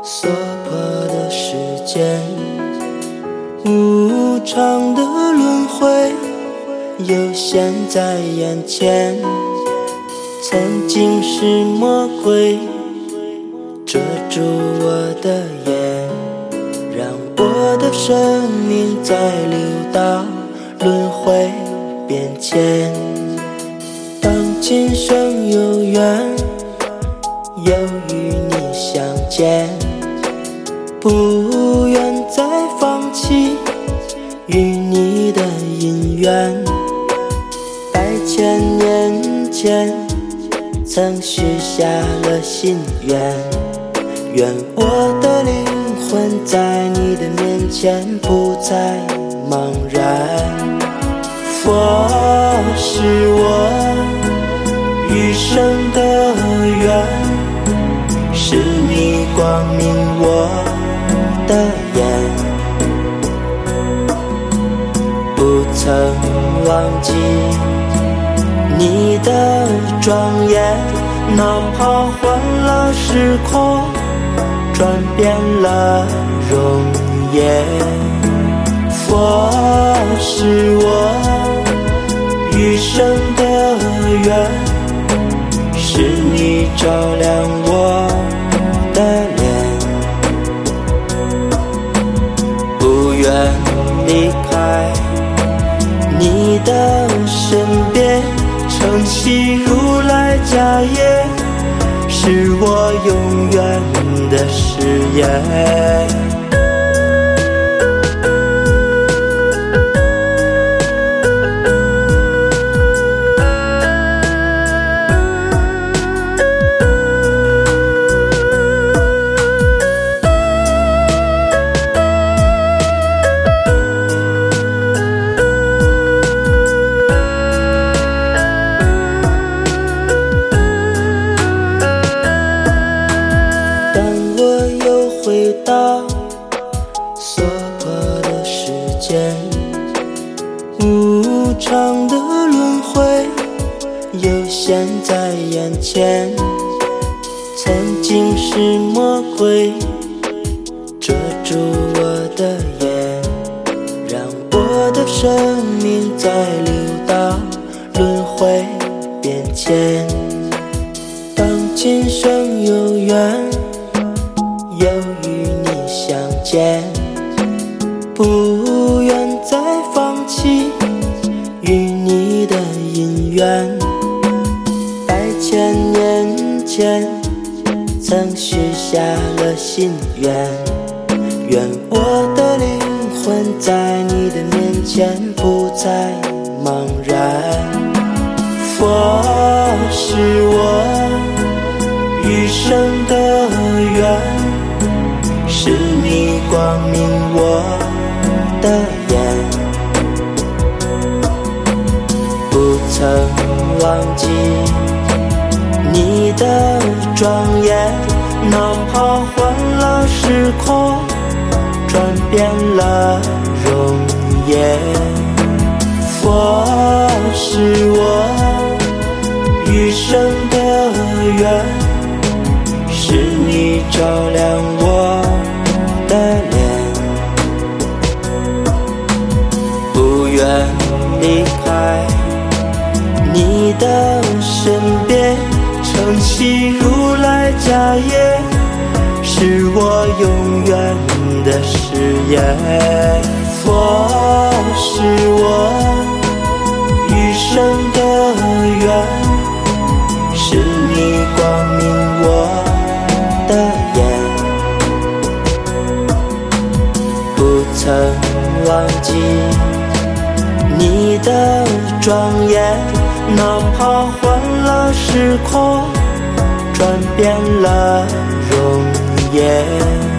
所迫的时间，无常的轮回又现在眼前。曾经是魔鬼遮住我的眼，让我的生命在流到轮回变迁。当今生有缘，又与你相见，不愿再放弃与你的姻缘。百千年前曾许下了心愿，愿我的灵魂在你的面前不再茫然。佛是我余生的缘，是你光明我的眼，不曾忘记你的庄严，哪怕换了时空，转变了容颜。佛是我余生的缘，是你照亮我的脸，不愿离开你的身边，承袭如来家业，是我永远的誓言。回到所迫的时间，无常的轮回又现在眼前。曾经是魔鬼遮住我的眼，让我的生命在流到轮回变迁。当今生有缘，又与你相见，不愿再放弃与你的姻缘。百千年前曾许下了心愿，愿我的灵魂在你的面前不再茫然。佛是我余生的缘，是你光明我的眼，不曾忘记你的庄严，哪怕换了时空，转变了容颜。佛是我余生的缘，是你照亮我的脸，不愿离开你的身边，承袭如来家业，是我永远的誓言。佛是我余生的缘，是你光明我的眼，不曾忘记你的庄严，哪怕换了时空，转变了容颜。